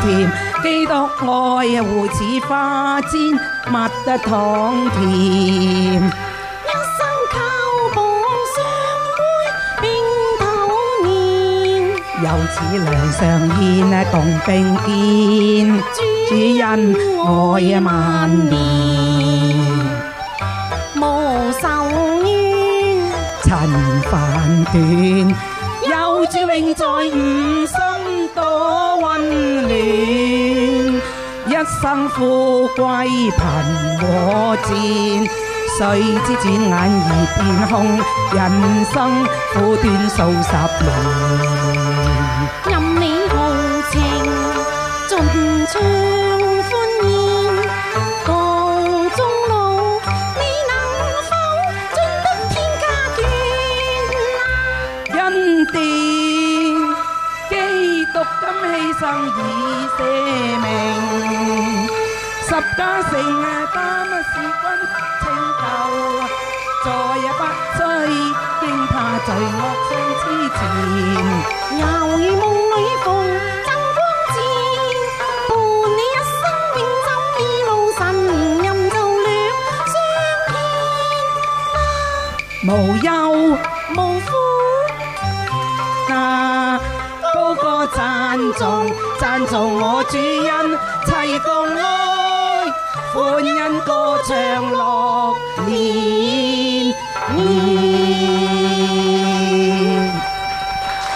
甜，基督愛互似花氈，蜜得糖甜。 一生靠步相會並頭年， 又似梁上獻共並肩，主恩愛萬年。 無仇怨， 塵凡斷，有主永在吾心多溫暖。一生富貴貧和賤，誰知轉眼已變空，人生苦短數十年。 任你豪情盡唱歡宴，途中路你能否進得天家眷啊？ 恩典，基督甘犧牲以捨命，十架成擔事君拯救，再也不需驚怕罪惡相痴纏。 猶如夢裏逢真光箭，伴你一生永走一路神任就兩相牽。 無憂無苦高歌讚頌我主恩，齊共愛歡欣歌唱樂年年。